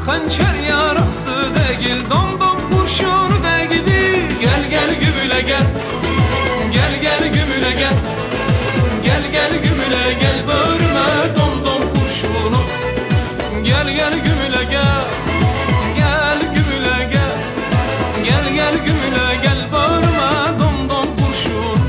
hançer yarası değil, domdom kurşunu değdi. Gel gel gümüle gel, gel gel gümüle gel, gel gel gümüle gel, böğrüme domdom kurşunu. Gel gel gümüle gel, gel gümüle gel, gel gel gümüle gel, böğrüme domdom kurşunu.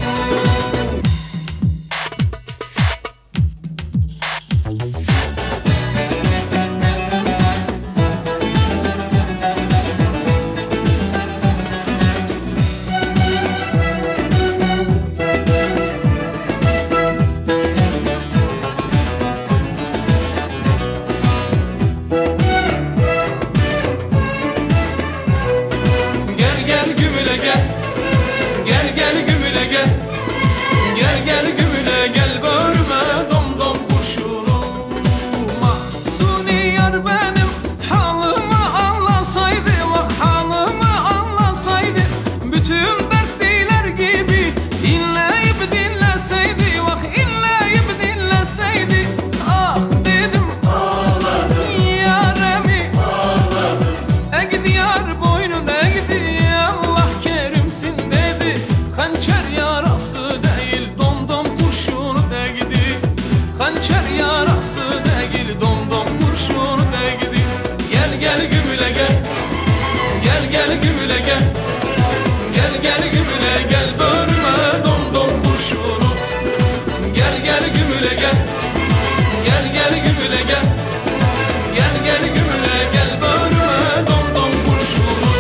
Gel gel gümüle gel, gel gel gümüle gel, böğrüme domdom kurşunu. Mahsuni yar benim halımı anlasaydı, vah halımı anlasaydı, bütün dertliler gibi inleyip dinleseydi, vah inleyip dinleseydi. Ah dedim ağladım, yaremi ağladım, egdi yar boynun egdi, Allah kerimsin dedi. Hançer yarası değil, domdom kurşunu değdi. Hançer yarası değil, domdom kurşunu değdi. Gel gel gümüle gel, gel gel gümüle gel, gel gel gümüle gel, böğrüme domdom kurşunu. Gel gel gümüle gel, gel gel gümüle gel, gel gel gümüle gel, böğrüme domdom kurşunu.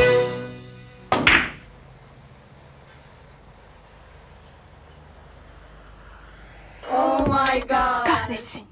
Oh my God. Kahretsin.